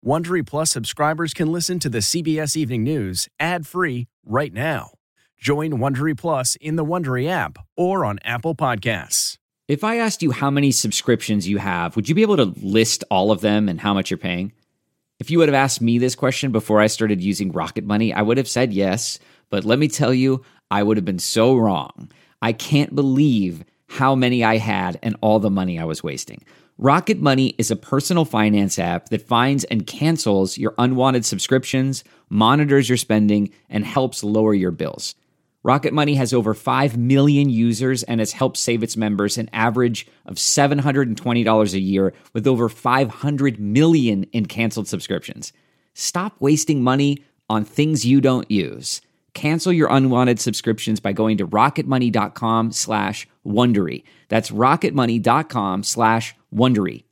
Wondery Plus subscribers can listen to the CBS Evening News ad-free right now. Join Wondery Plus in the Wondery app or on Apple Podcasts. If I asked you how many subscriptions you have, would you be able to list all of them and how much you're paying? If you would have asked me this question before I started using Rocket Money, I would have said yes, but let me tell you, I would have been so wrong. I can't believe how many I had and all the money I was wasting. Rocket Money is a personal finance app that finds and cancels your unwanted subscriptions, monitors your spending, and helps lower your bills. Rocket Money has over 5 million users and has helped save its members an average of $720 a year with over 500 million in canceled subscriptions. Stop wasting money on things you don't use. Cancel your unwanted subscriptions by going to rocketmoney.com/Wondery. That's rocketmoney.com/Wondery.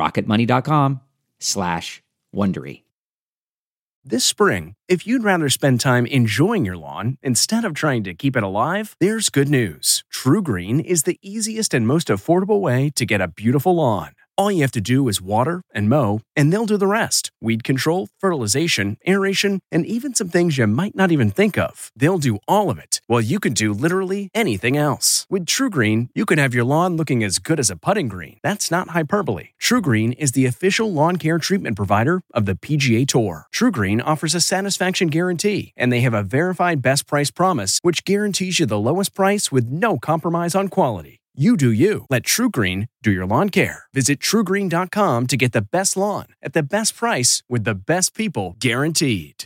rocketmoney.com/Wondery. This spring, if you'd rather spend time enjoying your lawn instead of trying to keep it alive, there's good news. True Green is the easiest and most affordable way to get a beautiful lawn. All you have to do is water and mow, and they'll do the rest. Weed control, fertilization, aeration, and even some things you might not even think of. They'll do all of it, while you can do literally anything else. With True Green, you can have your lawn looking as good as a putting green. That's not hyperbole. True Green is the official lawn care treatment provider of the PGA Tour. True Green offers a satisfaction guarantee, and they have a verified best price promise, which guarantees you the lowest price with no compromise on quality. You do you. Let True Green do your lawn care. Visit TrueGreen.com to get the best lawn at the best price with the best people guaranteed.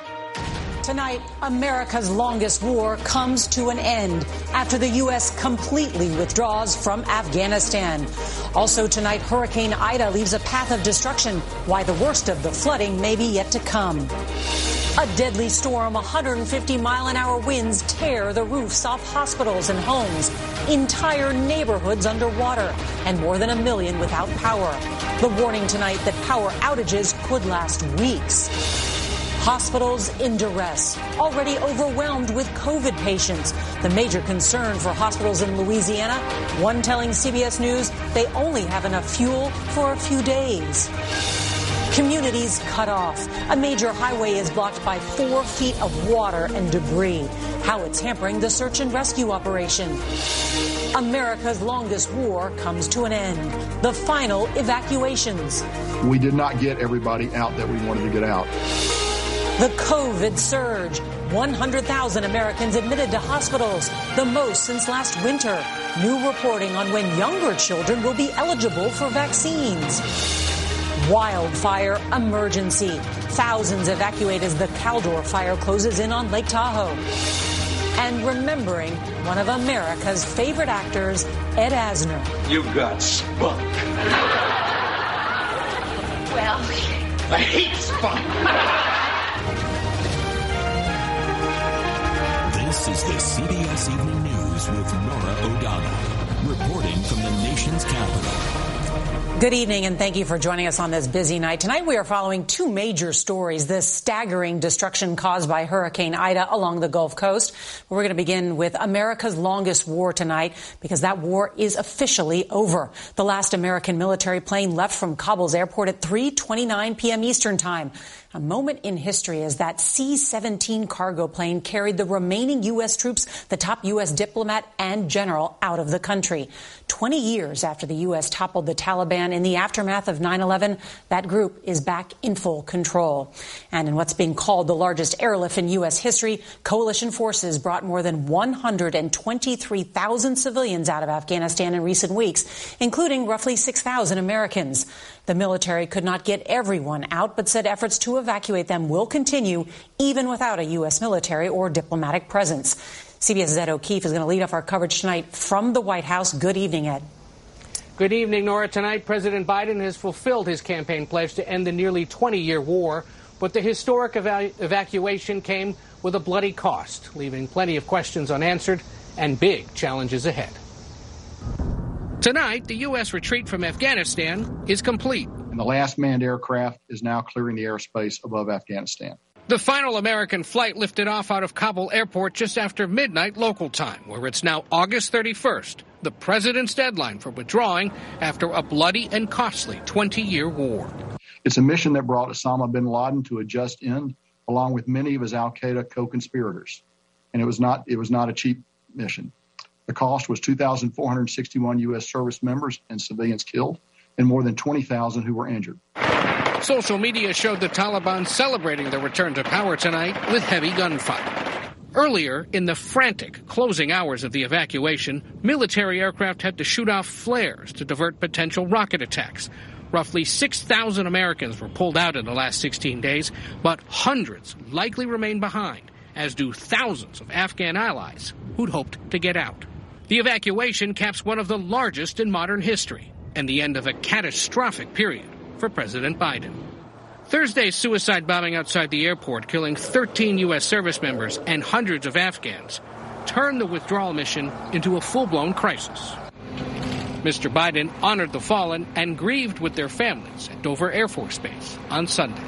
Tonight, America's longest war comes to an end after the U.S. completely withdraws from Afghanistan. Also tonight, Hurricane Ida leaves a path of destruction. Why the worst of the flooding may be yet to come. A deadly storm, 150-mile-an-hour winds tear the roofs off hospitals and homes. Entire neighborhoods underwater, and more than 1 million without power. The warning tonight that power outages could last weeks. Hospitals in duress, already overwhelmed with COVID patients. The major concern for hospitals in Louisiana, one telling CBS News they only have enough fuel for a few days. Communities cut off. A major highway is blocked by 4 feet of water and debris. How it's hampering the search and rescue operation. America's longest war comes to an end. The final evacuations. We did not get everybody out that we wanted to get out. The COVID surge. 100,000 Americans admitted to hospitals, the most since last winter. New reporting on when younger children will be eligible for vaccines. Wildfire emergency. Thousands evacuate as the Caldor fire closes in on Lake Tahoe. And remembering one of America's favorite actors, Ed Asner. You got spunk. Well, I hate spunk. This is the CBS Evening News with Norah O'Donnell, reporting from the nation's capital. Good evening, and thank you for joining us on this busy night. Tonight, we are following 2 major stories. The staggering destruction caused by Hurricane Ida along the Gulf Coast. We're going to begin with America's longest war tonight, because that war is officially over. The last American military plane left from Kabul's airport at 3:29 p.m. Eastern Time. A moment in history as that C-17 cargo plane carried the remaining U.S. troops, the top U.S. diplomat and general, out of the country. 20 years after the U.S. toppled the Taliban in the aftermath of 9/11, that group is back in full control. And in what's being called the largest airlift in U.S. history, coalition forces brought more than 123,000 civilians out of Afghanistan in recent weeks, including roughly 6,000 Americans. The military could not get everyone out, but said efforts to evacuate them will continue even without a U.S. military or diplomatic presence. CBS's Ed O'Keefe is going to lead off our coverage tonight from the White House. Good evening, Ed. Good evening, Nora. Tonight, President Biden has fulfilled his campaign pledge to end the nearly 20-year war, but the historic evacuation came with a bloody cost, leaving plenty of questions unanswered and big challenges ahead. Tonight, the U.S. retreat from Afghanistan is complete. And the last manned aircraft is now clearing the airspace above Afghanistan. The final American flight lifted off out of Kabul airport just after midnight local time, where it's now August 31st, the president's deadline for withdrawing after a bloody and costly 20-year war. It's a mission that brought Osama bin Laden to a just end, along with many of his al-Qaeda co-conspirators. And it was not a cheap mission. The cost was 2,461 U.S. service members and civilians killed, and more than 20,000 who were injured. Social media showed the Taliban celebrating their return to power tonight with heavy gunfire. Earlier, in the frantic closing hours of the evacuation, military aircraft had to shoot off flares to divert potential rocket attacks. Roughly 6,000 Americans were pulled out in the last 16 days, but hundreds likely remain behind, as do thousands of Afghan allies who'd hoped to get out. The evacuation caps one of the largest in modern history and the end of a catastrophic period for President Biden. Thursday's suicide bombing outside the airport, killing 13 U.S. service members and hundreds of Afghans, turned the withdrawal mission into a full-blown crisis. Mr. Biden honored the fallen and grieved with their families at Dover Air Force Base on Sunday.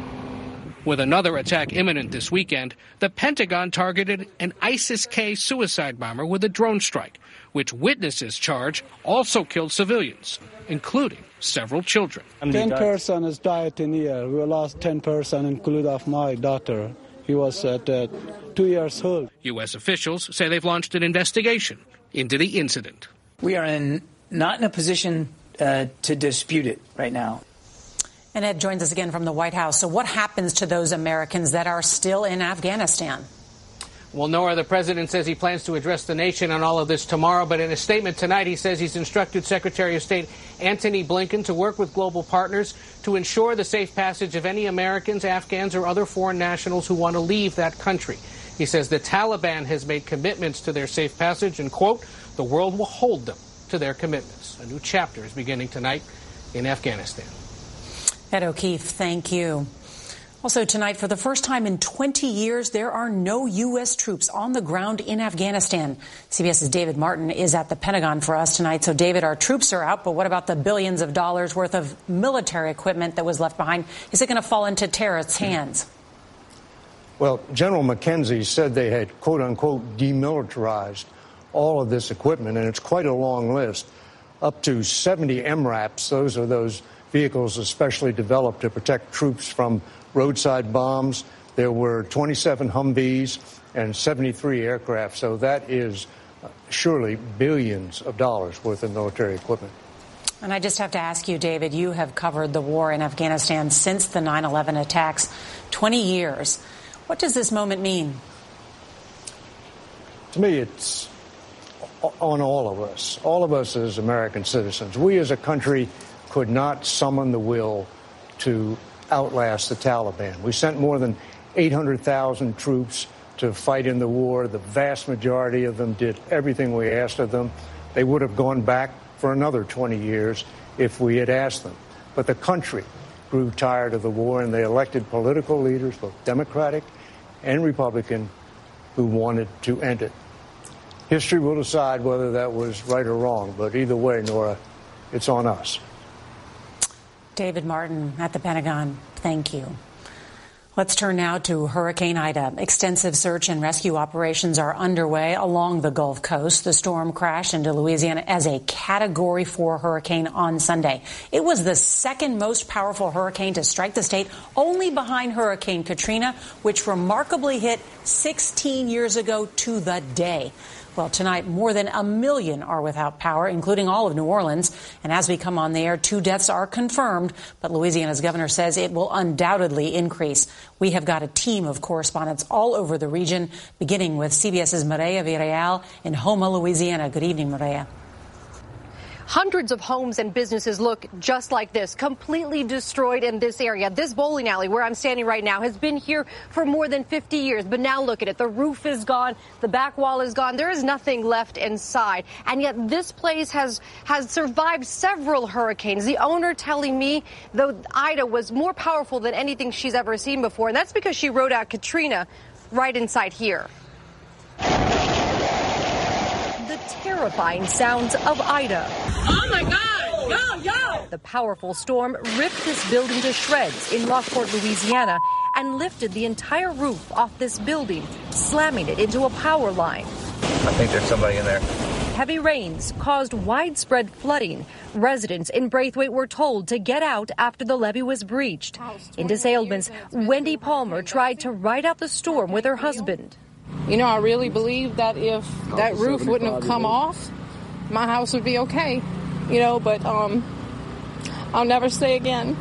With another attack imminent this weekend, the Pentagon targeted an ISIS-K suicide bomber with a drone strike, which witnesses charge also killed civilians, including several children. 10 persons died in here. We lost 10 persons, including my daughter. He was 2 years old. U.S. officials say they've launched an investigation into the incident. We are not in a position to dispute it right now. And Ed joins us again from the White House. So what happens to those Americans that are still in Afghanistan? Well, Nora, the president says he plans to address the nation on all of this tomorrow. But in a statement tonight, he says he's instructed Secretary of State Antony Blinken to work with global partners to ensure the safe passage of any Americans, Afghans, or other foreign nationals who want to leave that country. He says the Taliban has made commitments to their safe passage and, quote, the world will hold them to their commitments. A new chapter is beginning tonight in Afghanistan. Ed O'Keefe, thank you. Also tonight, for the first time in 20 years, there are no U.S. troops on the ground in Afghanistan. CBS's David Martin is at the Pentagon for us tonight. So, David, our troops are out, but what about the billions of dollars worth of military equipment that was left behind? Is it going to fall into terrorists' hands? Well, General McKenzie said they had, quote unquote, demilitarized all of this equipment, and it's quite a long list. Up to 70 MRAPs, those are those vehicles especially developed to protect troops from roadside bombs. There were 27 Humvees and 73 aircraft, so that is surely billions of dollars worth of military equipment. And I just have to ask you, David, you have covered the war in Afghanistan since the 9/11 attacks, 20 years. What does this moment mean? To me, it's on all of us as American citizens. We as a country could not summon the will to outlast the Taliban. We sent more than 800,000 troops to fight in the war. The vast majority of them did everything we asked of them. They would have gone back for another 20 years if we had asked them. But the country grew tired of the war, and they elected political leaders, both Democratic and Republican, who wanted to end it. History will decide whether that was right or wrong, but either way, Nora, it's on us. David Martin at the Pentagon, thank you. Let's turn now to Hurricane Ida. Extensive search and rescue operations are underway along the Gulf Coast. The storm crashed into Louisiana as a Category 4 hurricane on Sunday. It was the second most powerful hurricane to strike the state, only behind Hurricane Katrina, which remarkably hit 16 years ago to the day. Well, tonight, more than 1 million are without power, including all of New Orleans. And as we come on the air, 2 deaths are confirmed, but Louisiana's governor says it will undoubtedly increase. We have got a team of correspondents all over the region, beginning with CBS's Mireya Villarreal in Houma, Louisiana. Good evening, Mireya. Hundreds of homes and businesses look just like this, completely destroyed in this area. This bowling alley where I'm standing right now has been here for more than 50 years. But now look at it. The roof is gone. The back wall is gone. There is nothing left inside. And yet this place has survived several hurricanes. The owner telling me, though, Ida was more powerful than anything she's ever seen before. And that's because she rode out Katrina right inside here. Terrifying sounds of Ida. Oh my God! Yo! The powerful storm ripped this building to shreds in Lockport, Louisiana, and lifted the entire roof off this building, slamming it into a power line. I think there's somebody in there. heavy rains caused widespread flooding. Residents in Braithwaite were told to get out after the levee was breached. In Des Aillements, Wendy Palmer tried to ride out the storm with her husband. You know, I really believe that if that roof wouldn't have come off, my house would be okay. You know, but I'll never say again.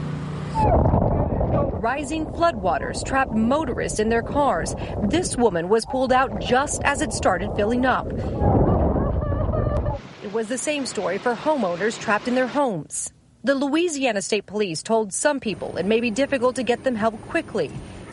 Rising floodwaters trapped motorists in their cars. This woman was pulled out just as it started filling up. It was the same story for homeowners trapped in their homes. The Louisiana State Police told some people it may be difficult to get them help quickly.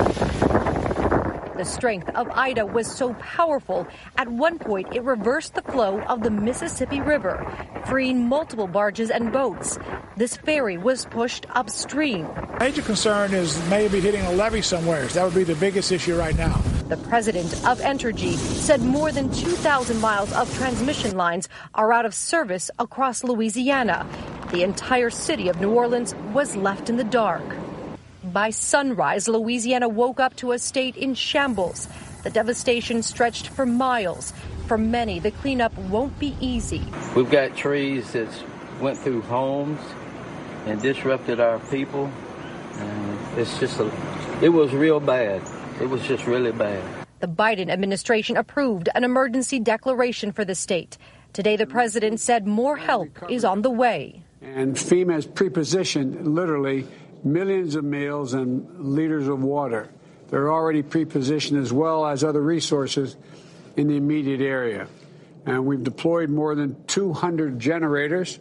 The strength of Ida was so powerful, at one point it reversed the flow of the Mississippi River, freeing multiple barges and boats. This ferry was pushed upstream. Major concern is maybe hitting a levee somewhere. That would be the biggest issue right now. The president of Entergy said more than 2,000 miles of transmission lines are out of service across Louisiana. The entire city of New Orleans was left in the dark. By sunrise, Louisiana woke up to a state in shambles. The devastation stretched for miles. For many, the cleanup won't be easy. We've got trees that went through homes and disrupted our people. And it was real bad. It was just really bad. The Biden administration approved an emergency declaration for the state. Today, the president said more help is on the way. And FEMA has prepositioned literally millions of meals and liters of water. They're already pre-positioned as well as other resources in the immediate area. And we've deployed more than 200 generators.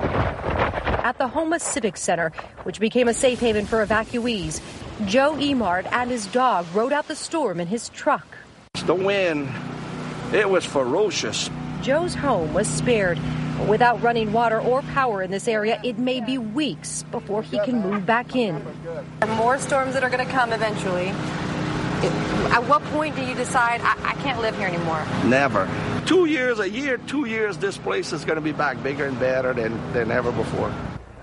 At the Houma Civic Center, which became a safe haven for evacuees, Joe Emard and his dog rode out the storm in his truck. The wind, it was ferocious. Joe's home was spared. But without running water or power in this area, it may be weeks before he can move back in. More storms that are going to come eventually. At what point do you decide, I can't live here anymore? Never. 2 years, a year, 2 years, this place is going to be back bigger and better than ever before.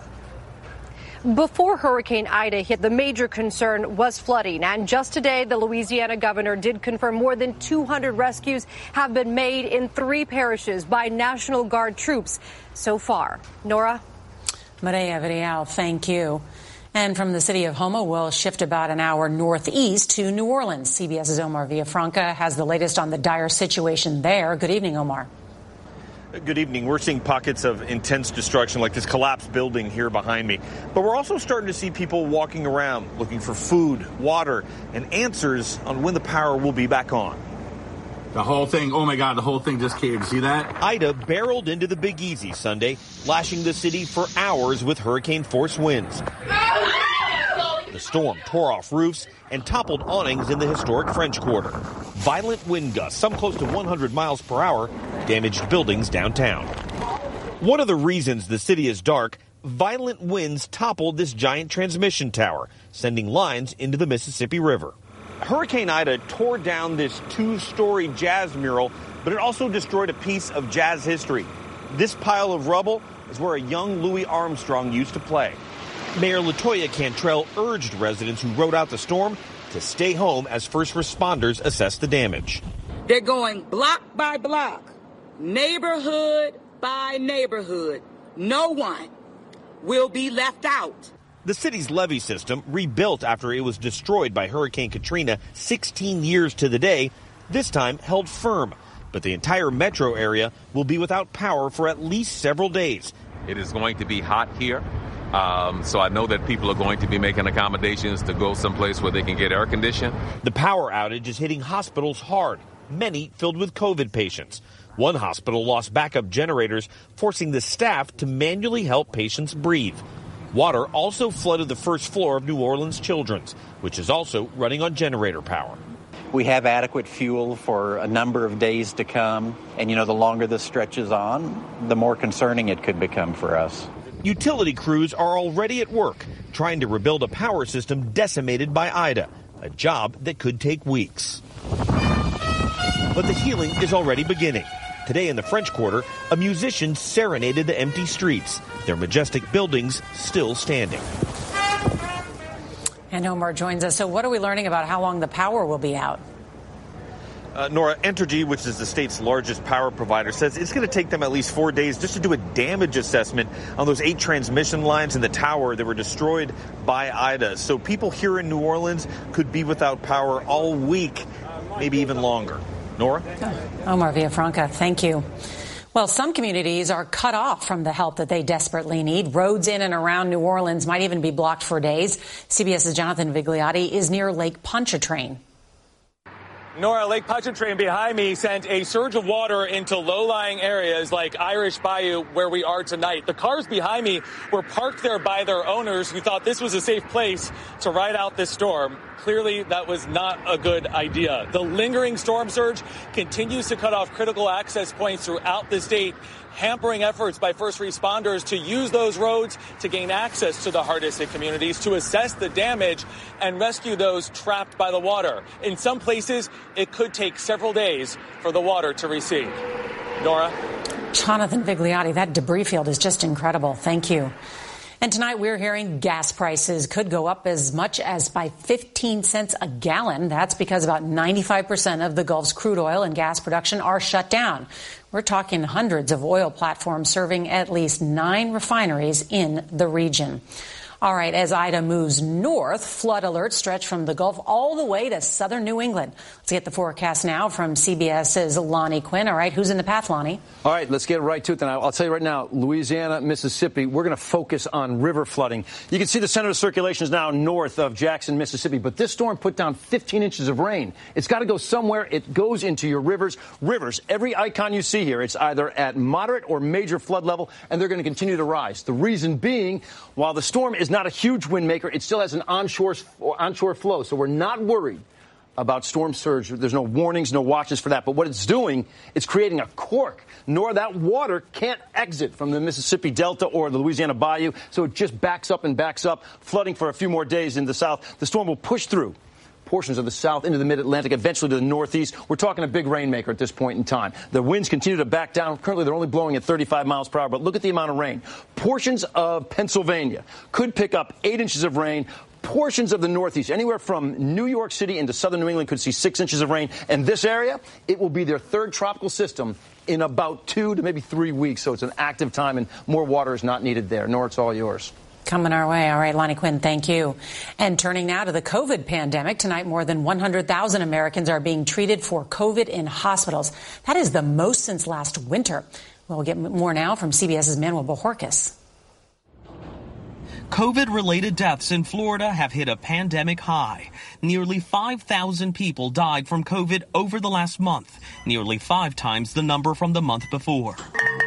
Before Hurricane Ida hit, the major concern was flooding. And just today, the Louisiana governor did confirm more than 200 rescues have been made in 3 parishes by National Guard troops so far. Nora? Maria Vidal, thank you. And from the city of Houma, we'll shift about an hour northeast to New Orleans. CBS's Omar Villafranca has the latest on the dire situation there. Good evening, Omar. Good evening. We're seeing pockets of intense destruction like this collapsed building here behind me. But we're also starting to see people walking around looking for food, water, and answers on when the power will be back on. The whole thing, oh my God, the whole thing just caved. See that? Ida barreled into the Big Easy Sunday, lashing the city for hours with hurricane-force winds. The storm tore off roofs and toppled awnings in the historic French Quarter. Violent wind gusts, some close to 100 miles per hour, damaged buildings downtown. One of the reasons the city is dark, violent winds toppled this giant transmission tower, sending lines into the Mississippi River. Hurricane Ida tore down this 2-story jazz mural, but it also destroyed a piece of jazz history. This pile of rubble is where a young Louis Armstrong used to play. Mayor LaToya Cantrell urged residents who rode out the storm to stay home as first responders assess the damage. They're going block by block, neighborhood by neighborhood. No one will be left out. The city's levee system, rebuilt after it was destroyed by Hurricane Katrina 16 years to the day, this time held firm. But the entire metro area will be without power for at least several days. It is going to be hot here. So I know that people are going to be making accommodations to go someplace where they can get air conditioning. The power outage is hitting hospitals hard, many filled with COVID patients. One hospital lost backup generators, forcing the staff to manually help patients breathe. Water also flooded the first floor of New Orleans Children's, which is also running on generator power. We have adequate fuel for a number of days to come. And, the longer this stretches on, the more concerning it could become for us. Utility crews are already at work trying to rebuild a power system decimated by Ida, a job that could take weeks. But the healing is already beginning. Today in the French Quarter, a musician serenaded the empty streets, their majestic buildings still standing. And Omar joins us. So what are we learning about how long the power will be out? Nora, Entergy, which is the state's largest power provider, says it's going to take them at least 4 days just to do a damage assessment on those 8 transmission lines in the tower that were destroyed by Ida. So people here in New Orleans could be without power all week, maybe even longer. Nora? Omar Villafranca, thank you. Well, some communities are cut off from the help that they desperately need. Roads in and around New Orleans might even be blocked for days. CBS's Jonathan Vigliotti is near Lake Pontchartrain. Nora, Lake Pontchartrain behind me sent a surge of water into low-lying areas like Irish Bayou, where we are tonight. The cars behind me were parked there by their owners who thought this was a safe place to ride out this storm. Clearly, that was not a good idea. The lingering storm surge continues to cut off critical access points throughout the state, hampering efforts by first responders to use those roads to gain access to the hardest hit communities, to assess the damage and rescue those trapped by the water. In some places, it could take several days for the water to recede. Nora? Jonathan Vigliotti, that debris field is just incredible. Thank you. And tonight we're hearing gas prices could go up as much as by 15 cents a gallon. That's because about 95% of the Gulf's crude oil and gas production are shut down. We're talking hundreds of oil platforms serving at least 9 refineries in the region. All right, as Ida moves north, flood alerts stretch from the Gulf all the way to southern New England. Let's get the forecast now from CBS's Lonnie Quinn. All right, who's in the path, Lonnie? All right, let's get right to it then. I'll tell you right now, Louisiana, Mississippi, we're going to focus on river flooding. You can see the center of circulation is now north of Jackson, Mississippi, but this storm put down 15 inches of rain. It's got to go somewhere. It goes into your rivers. Rivers, every icon you see here, it's either at moderate or major flood level, and they're going to continue to rise. The reason being, while the storm is not a huge wind maker, it still has an onshore flow, so we're not worried about storm surge. There's no warnings, no watches for that. But what it's doing, it's creating a cork. Nor that water can't exit from the Mississippi Delta or the Louisiana Bayou, so it just backs up, flooding for a few more days in the south. The storm will push through portions of the south into the mid-Atlantic, eventually to the northeast. We're talking a big rainmaker at this point in time. The winds continue to back down. Currently, they're only blowing at 35 miles per hour, but look at the amount of rain. Portions of Pennsylvania could pick up 8 inches of rain. Portions of the northeast, anywhere from New York City into southern New England, could see 6 inches of rain. And this area, it will be their third tropical system in about 2 to maybe 3 weeks. So it's an active time, and more water is not needed there. Nor it's all yours. Coming our way. All right, Lonnie Quinn, thank you. And turning now to the COVID pandemic. Tonight, more than 100,000 Americans are being treated for COVID in hospitals. That is the most since last winter. We'll get more now from CBS's Manuel Bojorquez. COVID-related deaths in Florida have hit a pandemic high. Nearly 5,000 people died from COVID over the last month, nearly 5 times the number from the month before.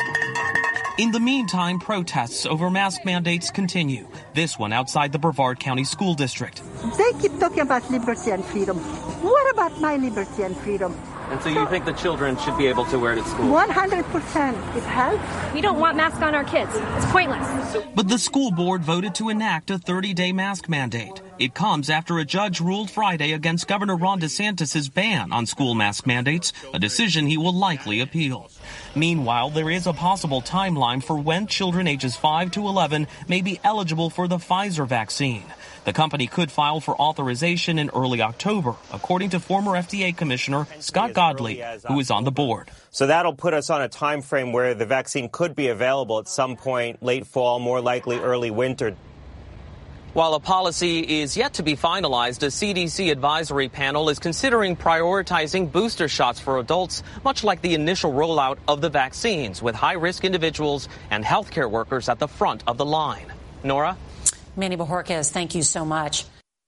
In the meantime, protests over mask mandates continue. This one outside the Brevard County School District. They keep talking about liberty and freedom. What about my liberty and freedom? And so you think the children should be able to wear it at school? 100%. It helps. We don't want masks on our kids. It's pointless. But the school board voted to enact a 30-day mask mandate. It comes after a judge ruled Friday against Governor Ron DeSantis' ban on school mask mandates, a decision he will likely appeal. Meanwhile, there is a possible timeline for when children ages 5 to 11 may be eligible for the Pfizer vaccine. The company could file for authorization in early October, according to former FDA Commissioner Scott Godley, who is on the board. So that'll put us on a time frame where the vaccine could be available at some point late fall, more likely early winter. While a policy is yet to be finalized, a CDC advisory panel is considering prioritizing booster shots for adults, much like the initial rollout of the vaccines, with high-risk individuals and healthcare workers at the front of the line. Nora? Manny Bojorquez, thank you so much.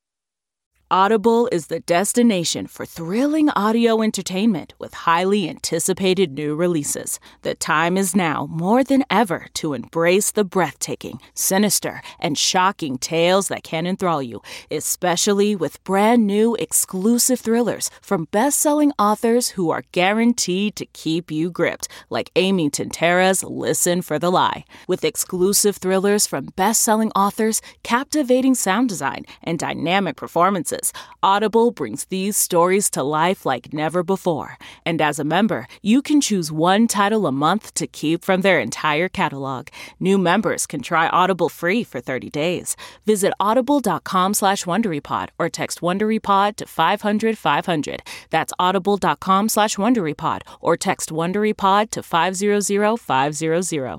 Audible is the destination for thrilling audio entertainment with highly anticipated new releases. The time is now more than ever to embrace the breathtaking, sinister, and shocking tales that can enthrall you, especially with brand new exclusive thrillers from best-selling authors who are guaranteed to keep you gripped, like Amy Tintera's Listen for the Lie. With exclusive thrillers from best-selling authors, captivating sound design, and dynamic performances, voices. Audible brings these stories to life like never before. And as a member, you can choose one title a month to keep from their entire catalog. New members can try Audible free for 30 days. Visit audible.com/WonderyPod or text WonderyPod to 500-500. That's audible.com/WonderyPod or text WonderyPod to 500-500.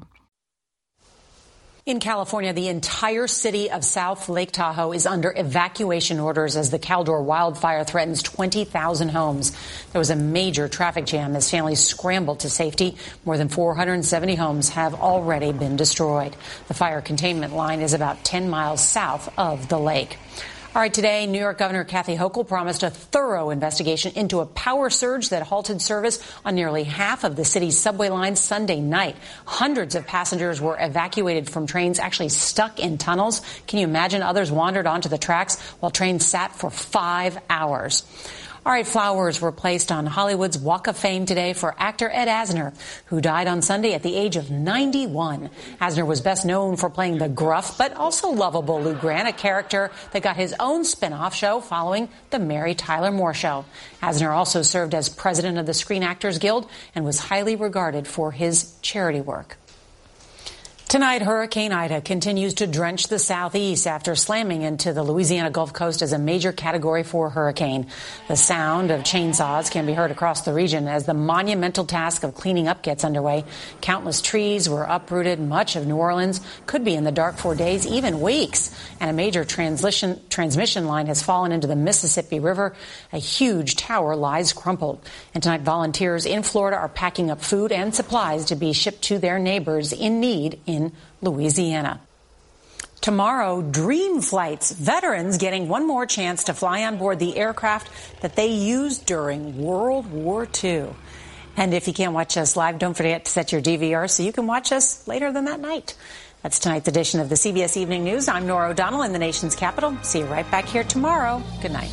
In California, the entire city of South Lake Tahoe is under evacuation orders as the Caldor wildfire threatens 20,000 homes. There was a major traffic jam as families scrambled to safety. More than 470 homes have already been destroyed. The fire containment line is about 10 miles south of the lake. All right, today, New York Governor Kathy Hochul promised a thorough investigation into a power surge that halted service on nearly half of the city's subway lines Sunday night. Hundreds of passengers were evacuated from trains actually stuck in tunnels. Can you imagine? Others wandered onto the tracks while trains sat for 5 hours. All right, flowers were placed on Hollywood's Walk of Fame today for actor Ed Asner, who died on Sunday at the age of 91. Asner was best known for playing the gruff but also lovable Lou Grant, a character that got his own spin-off show following the Mary Tyler Moore Show. Asner also served as president of the Screen Actors Guild and was highly regarded for his charity work. Tonight, Hurricane Ida continues to drench the southeast after slamming into the Louisiana Gulf Coast as a major Category 4 hurricane. The sound of chainsaws can be heard across the region as the monumental task of cleaning up gets underway. Countless trees were uprooted. Much of New Orleans could be in the dark for days, even weeks. And a major transmission line has fallen into the Mississippi River. A huge tower lies crumpled. And tonight, volunteers in Florida are packing up food and supplies to be shipped to their neighbors in need in Louisiana. Tomorrow, dream flights. Veterans getting one more chance to fly on board the aircraft that they used during World War II. And if you can't watch us live, don't forget to set your DVR so you can watch us later than that night. That's tonight's edition of the CBS Evening News. I'm Norah O'Donnell in the nation's capital. See you right back here tomorrow. Good night.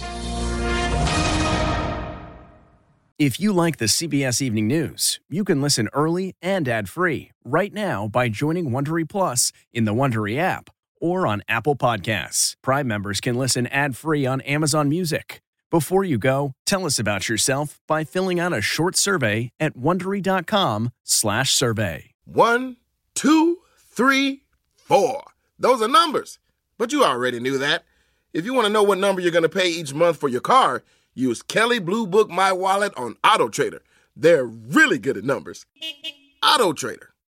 If you like the CBS Evening News, you can listen early and ad-free right now by joining Wondery Plus in the Wondery app or on Apple Podcasts. Prime members can listen ad-free on Amazon Music. Before you go, tell us about yourself by filling out a short survey at Wondery.com/survey. 1, 2, 3, 4. Those are numbers. But you already knew that. If you want to know what number you're going to pay each month for your car, use Kelley Blue Book My Wallet on AutoTrader. They're really good at numbers. AutoTrader.